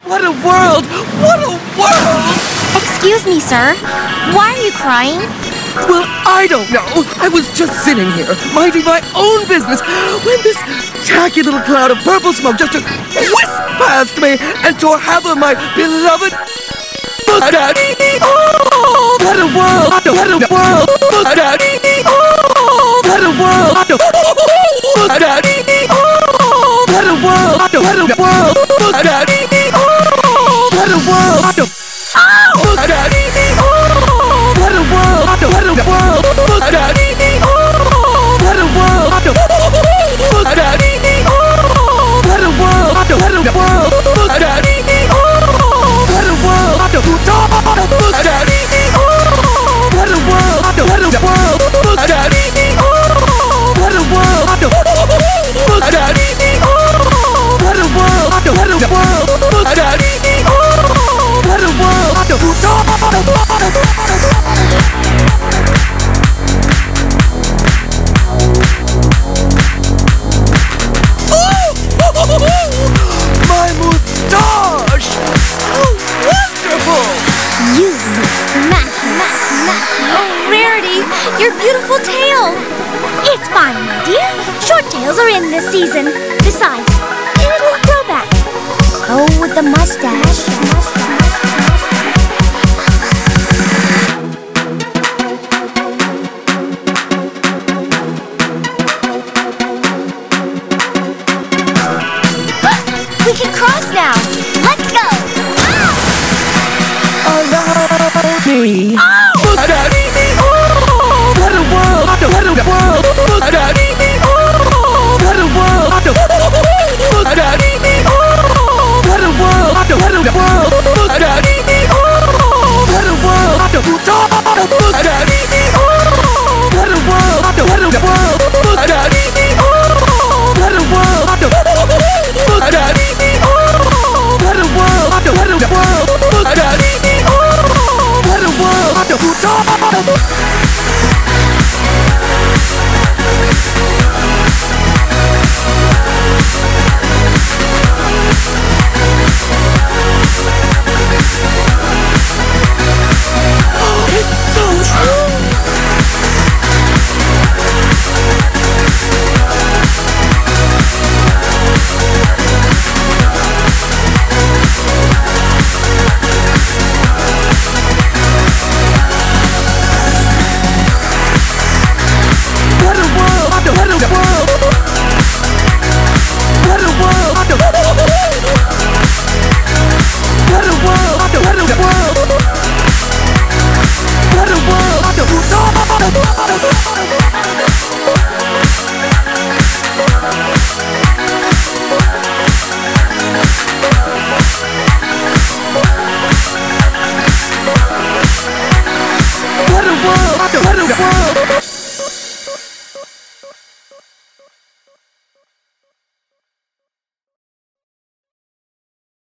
What a world! What a world! Excuse me, sir. Why are you crying? Well, I don't know. I was just sitting here, minding my own business, when this tacky little cloud of purple smoke just whisked past me and tore half of my beloved mustache. Oh, what a world! What a world! Mustache. Oh, what a world! Mustache. Oh, what a world! What a world! Mustache. Oh, what a world! Mustache. Oh, what a world! What a world! Mustache. Oh, what a world! Mustache. Oh, what a world! What a world! Mustache. Oh, what a world! Mustache. Oh, what a world! What a world! Mustache. Oh, what a world! Mustache. Oh, what a world! What a world! Mustache. Oh, what a world! My moustache! How wonderful! You Oh, Rarity, your beautiful tail. It's fine, my dear. Short tails are in this season. Besides, it'll grow back. Oh, with the mustache. We can cross now. Let's go. Allow me.